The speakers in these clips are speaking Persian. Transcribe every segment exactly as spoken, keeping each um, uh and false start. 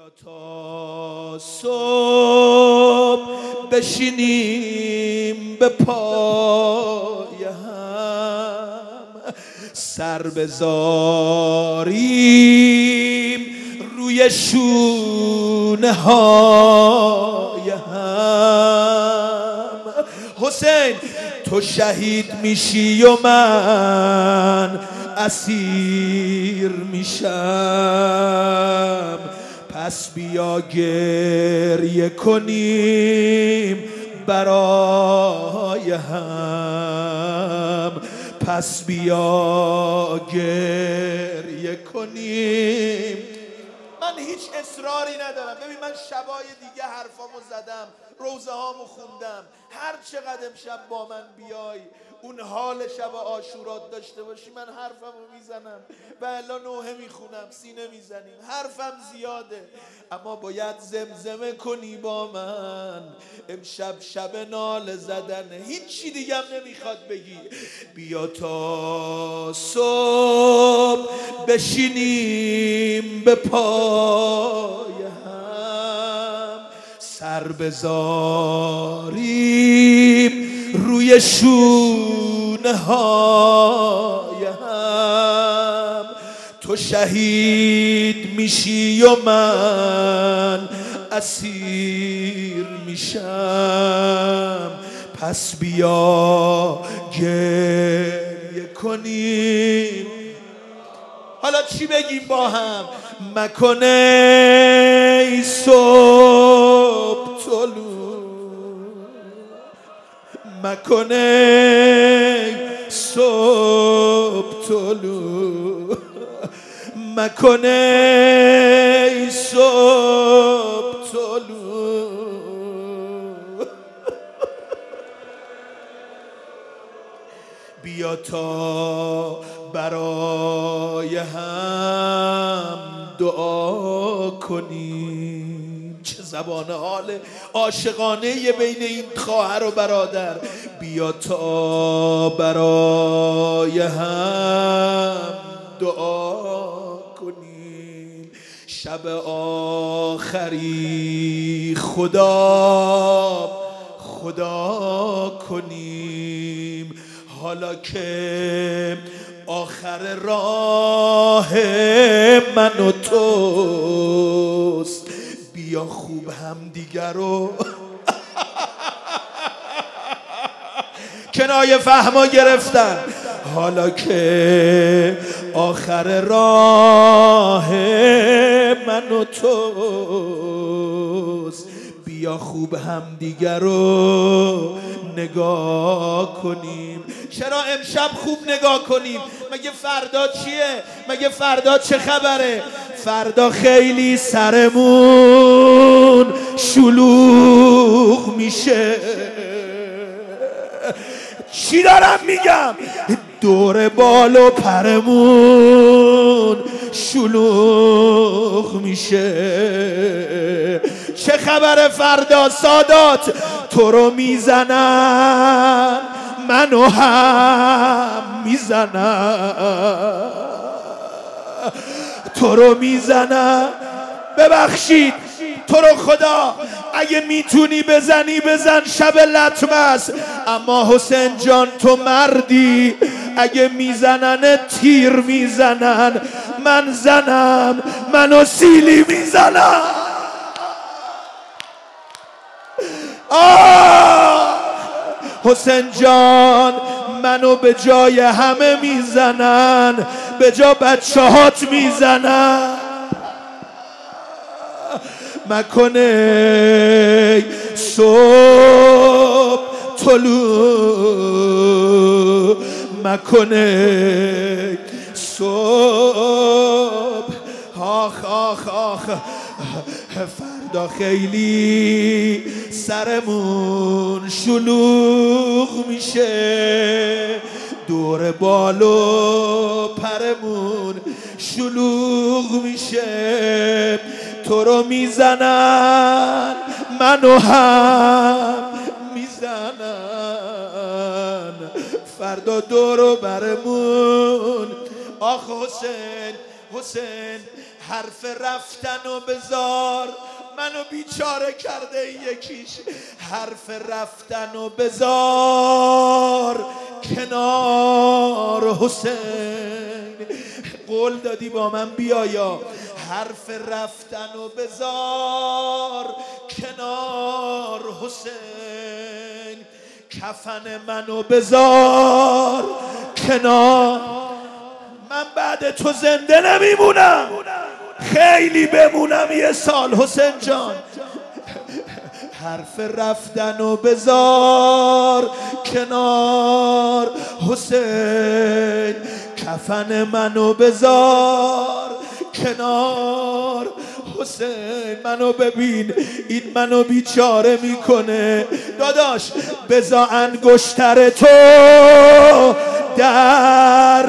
بیا تا صبح بشینیم به پای هم، سر بذاریم روی شونه های هم. حسین تو شهید میشی و من اسیر میشم، پس بیا گریه کنیم برای هم، پس بیا گریه کنیم. من هیچ اصراری ندارم. ببین من شبای دیگه حرفامو زدم، روزه هامو خوندم. هر چقدر امشب با من بیای اون حال شب عاشورات داشته باشی، من حرفمو میزنم و الا نوحه میخونم، سینه میزنیم. حرفم زیاده اما باید زمزمه کنی با من. امشب شب ناله زدنه، هیچی دیگه هم نمیخواد بگی. بیا تا صبح بشینیم به پای هم، سر بذاریم روی شونه های هم. تو شهید میشی و من اسیر میشم، پس بیا گریه کنیم. حالا چی بگیم با هم؟ مکنه ای صبح طلوع، مکنه ای صبح طلوع، مکنه ای صبح طلوع. بیا تا برای هم دعا کنیم. چه زبان حال عاشقانه بین این خواهر و برادر. بیا تا برای هم دعا کنیم. شب آخری خدا خدا کنیم، حالا که آخر راه من و توست. بیا خوب هم دیگر رو کنایه فهما گرفتن. حالا که آخر راه من و توست، بیا خوب هم دیگر رو نگاه کنیم. چرا امشب خوب نگاه کنیم؟ مگه فردا چیه؟ مگه فردا چه خبره؟ فردا خیلی سرمون شلوغ میشه. چی دارم میگم؟ دور بال و پرمون شلوغ میشه. چه خبر فردا؟ سادات تو رو میزنن، منو هم میزنن، تو رو میزنن. ببخشید تو رو خدا اگه میتونی بزنی بزن، شب لطمه است. اما حسین جان تو مردی، اگه میزنن تیر میزنن، من زنم منو سیلی میزنم. آه حسین جان منو به جای همه میزنن، به جا بچه هات میزنن. مکنه صبح طلوع، مکنه صبح. آخ آخ آخ فردا خیلی سرمون شلوغ میشه، دور بال و پرمون شلوغ میشه. تو رو میزنن، منو هم میزنن، فردا دور و برمون. آخ حسین حسین حرف رفتن و بزار منو بیچاره کرده این یکیش. حرف رفتن و بزار کنار حسین. قول دادی با من بیایا. حرف رفتن و بزار کنار حسین. کفن منو بزار کنار. من بعد تو زنده نمیمونم، خیلی بمونم یه سال حسین جان. حرف رفتن و بزار کنار حسین. کفن منو بزار کنار حسین. منو ببین این منو بیچاره میکنه. داداش بزا انگشتر تو در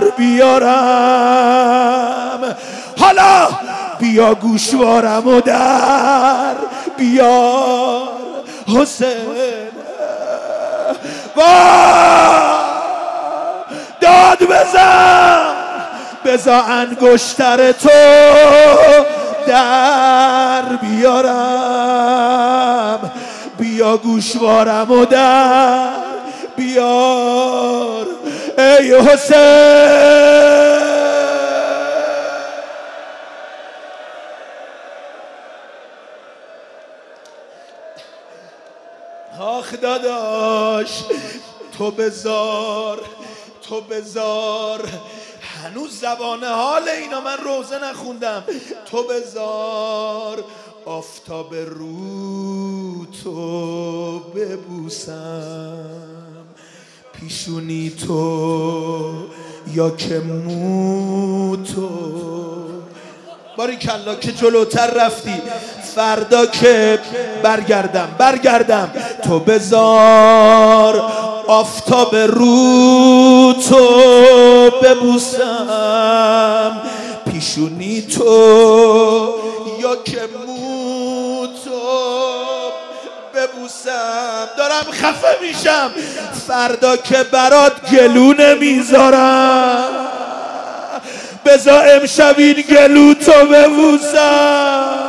بیارم، حالا بیا گوشوارم و در بیار حسین. داد بزن، بزا انگشتر تو در بیارم، بیا گوشوارم و در بیار ای حسین. آخ داداش تو بزار، تو بزار. هنوز زبان حال اینا من روزه نخوندم. تو بزار آفتاب رو تو ببوسم، پیشونی تو یا که مو تو. باریکلا که جلوتر رفتی. فردا که برگردم برگردم. تو بزار آفتاب رو تو ببوسم، پیشونی تو یا که مو تو ببوسم. دارم خفه میشم. فردا که برات گلو نمیذارم، بذار امشب این گلو تو ببوسم.